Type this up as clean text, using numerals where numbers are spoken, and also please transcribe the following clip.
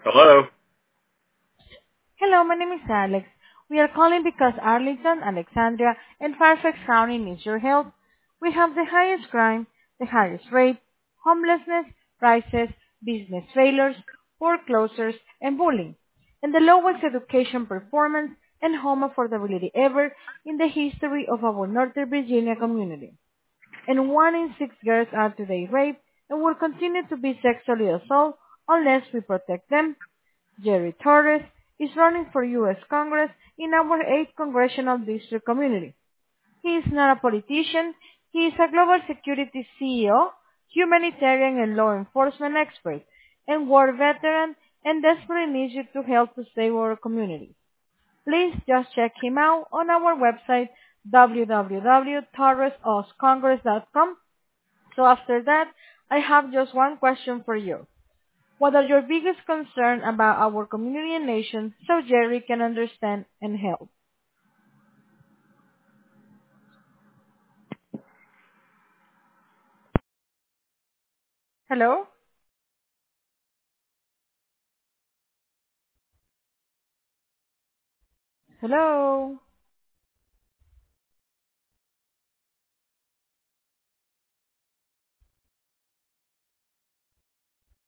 Hello. Hello, my name is Alex. We are calling because Arlington, Alexandria, and Fairfax County needs your help. We have the highest crime, the highest rate, homelessness, prices, business failures, foreclosures, and bullying, and the lowest education performance and home affordability ever in the history of our Northern Virginia community. And 1 in 6 girls are today raped and will continue to be sexually assaulted unless we protect them. Jerry Torres is running for U.S. Congress in our 8th Congressional District community. He is not a politician, he is a global security CEO, humanitarian and law enforcement expert, and war veteran and desperately needs you to help to save our community. Please just check him out on our website www.torresoscongress.com. So after that, I have just one question for you. What are your biggest concerns about our community and nation so Jerry can understand and help? Hello? Hello?